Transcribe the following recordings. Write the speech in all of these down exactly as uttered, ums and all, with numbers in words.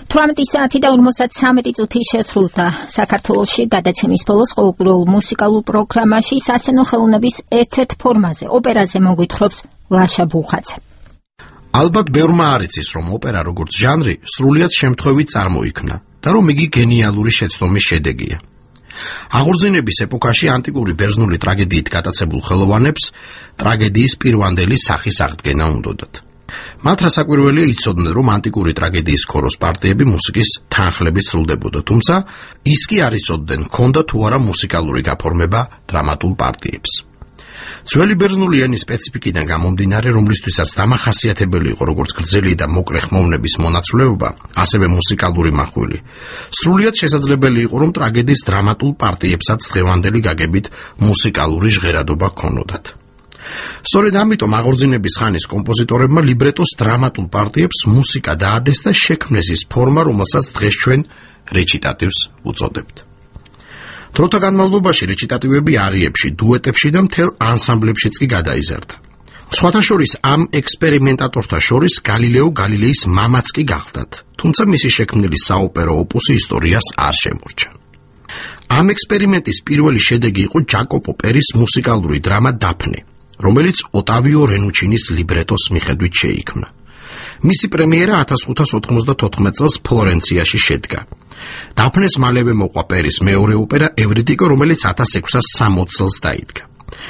თვრამეტი საათი და ორმოცდამეტი წუთი შესრულდა საქართველოში გადაცემის ბოლოს ყოველდღიურ მუსიკალურ პროგრამაში სასცენო ხელოვნების ერთ-ერთ ფორმაზე ოპერაზე მოგვითხრობს ლაშა ბუხაძე. ალბათ ბევრმა არ იცის, რომ ოპერა როგორც ჟანრი სრულიად შემთხვევით წარმოიქმნა და რომ იგი გენიალური შეცდომის შედეგია. აღორძინების ეპოქაში ანტიკური ბერძნული ტრაგედიით გატაცებულ ხელოვანებს ტრაგედიის პირვანდელი სახის აღდგენა უნდოდათ. მათ რასაკვირველია იცოდნენ, რომ ანტიკური ტრაგედიის ქოროს პარტიები მუსიკის თანხლებით სრულდებოდა, თუმცა ის კი არ იცოდნენ, ჰქონდა თუ არა მუსიკალური გაფორმება დრამატულ პარტიებს. ძველი ბერძნული ენის სპეციფიკიდან გამომდინარე, რომლისთვისაც დამახასიათებელი იყო როგორც გრძელი და მოკლე ხმოვნების მონაცვლეობა, ასევე მუსიკალური მახვილი, სრულიად შესაძლებელი იყო, რომ ტრაგედიის დრამატულ პარტიებსაც დღევანდელი გაგებით მუსიკალური ჟღერადობა ჰქონოდათ. სწორედ ამიტომ აღორძინების ხანის კომპოზიტორებმა ლიბრეტოს დრამატულ პარტიებს მუსიკა დაადეს და შექმნეს ის ფორმა, რომელსაც დღეს ჩვენ რეჩიტატივს უწოდებთ. დროთა განმავლობაში რეჩიტატივები არიებში, დუეტებში და მთელ ანსამბლებშიც კი გადაიზარდა. სხვათა შორის ამ ექსპერიმენტატორთა შორის გალილეო გალილეის მამაც კი გახლდათ, თუმცა მისი შექმნილი საოპერო ოპუსი ისტორიას არ შემორჩა. ამ ექსპერიმენტის პირველი შედეგი იყო ჯაკოპო პერის მუსიკალური დრამა დაფნე, რომელიც ოტავიო რენუჩინის ლიბრეტოს მიხედვით შეიქმნა. მისი პრემიერა ათას ხუთას ოთხმოცდათოთხმეტ წელს ფლორენციაში შედგა. დაფნეს მალევე მოყვა პერის მეორე ოპერა ევრიდიკო, რომელიც ათას ექვსას სამოცდ წელს დაიდგა.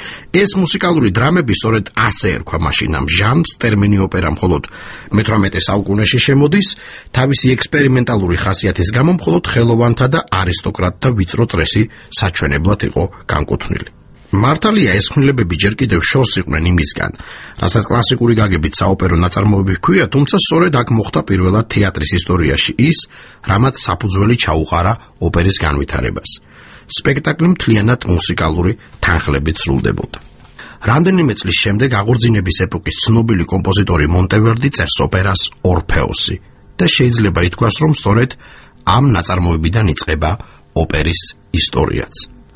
ეს მუსიკალური დრამები სწორედ ასე ერქვა მაშინ ამ ჟანრს, ტერმინი ოპერა მხოლოდ მეთვრამეტე საუკუნეში შემოდის, თავისი ექსპერიმენტალური ხასიათის გამო მხოლოდ ხელოვანთა და არისტოკრატთა ვიწრო წრესი საჩვენებლად იყო განკუთვნილი. მართალია ეს ქმნილებები ჯერ კიდევ შორს იყვნენ იმისგან, რასაც კლასიკური გაგებით საოპერო ნაწარმოები ჰქვია, თუმცა სწორედ აქ მოხდა პირველად თეატრის ისტორიაში ის, რამაც საფუძველი ჩაუყარა ოპერის განვითარებას. სპექტაკლი მთლიანად მუსიკალური თანხლებით სრულდებოდა. რამდენიმე წლის შემდეგ აღორძინების ეპოქის ცნობილი კომპოზიტორი მონტევერდი წერს ოპერას ორფეოსი და შეიძლება ითქვას, რომ სწორედ ამ ნაწარმოებიდან იწყება ოპერის ისტორიაც.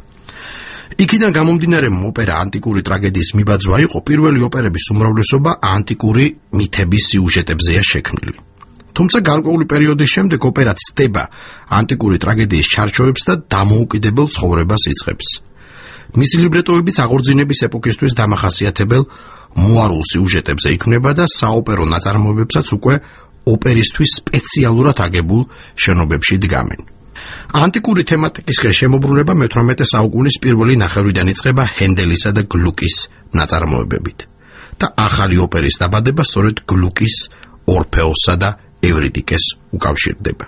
იქიდან გამომდინარე, ოპერა ანტიკური ტრაგედიის მიბაძვა იყო, პირველი ოპერების უმრავლესობა ანტიკური მითების სიუჟეტებზეა შექმნილი. თუმცა გარკვეული პერიოდის შემდეგ ოპერა ცდება ანტიკური ტრაგედიის ჩარჩოებს და დამოუკიდებელ ცხოვრებას იწყებს. მისი ლიბრეტოებიც აღორძინების ეპოქისთვის დამახასიათებელ მოარულ სიუჟეტებზე იქმნება და საოპერო ნაწარმოებებსაც უკვე ოპერისთვის სპეციალურად აგებულ შენობებში დგამენ. ანტიკური თემატიკის შემოbrunება მეთვრამეტე საუკუნის პირველი ნახევრიდან იწყება ჰენდელისა და გლუკის ნაწარმოებებით და ახალი ოპერის დაბადება სწორედ გლუკის ორფეოსსა და ევრიდიკეს უკავშირდება.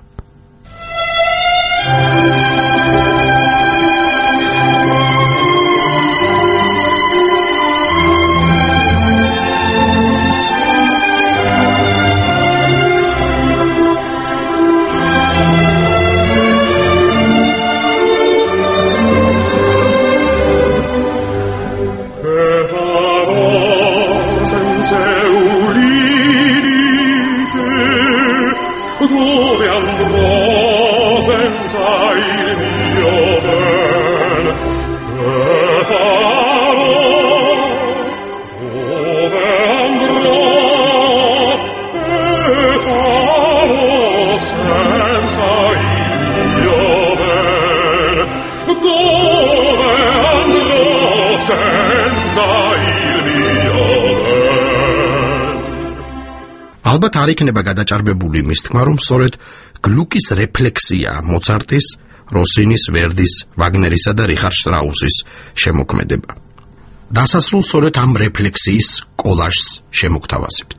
Dove andrò senza il mio ben? Che farò? Dove andrò? Che farò senza il mio ben? Dove andrò senza il mio ben? ალბათ არ იქნება გადაჭარბებული მის თქმა, რომ სწორედ გლუკის რეფლექსია მოცარტის, როსინის, ვერდის, ვაგნერისა და რიხარდ შტრაუსის შემოქმედება. დასასრულს სწორედ ამ რეფლექსიის კოლაჟს შემოგთავაზებთ.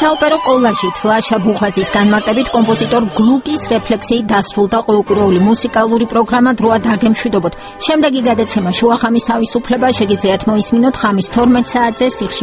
საოპერო კოლაჟით ლაშა ბუღაძის განმარტებით კომპოზიტორ გლუკის რეფლექსიით დასრულდა ყოველკვირეული მუსიკალური პროგრამა დროა დაგემშვიდობოთ. შემდეგი გადაცემა შუახამის თავისუფლება შეგიძლიათ მოისმინოთ ხამის თორმეტ საათზე სიხში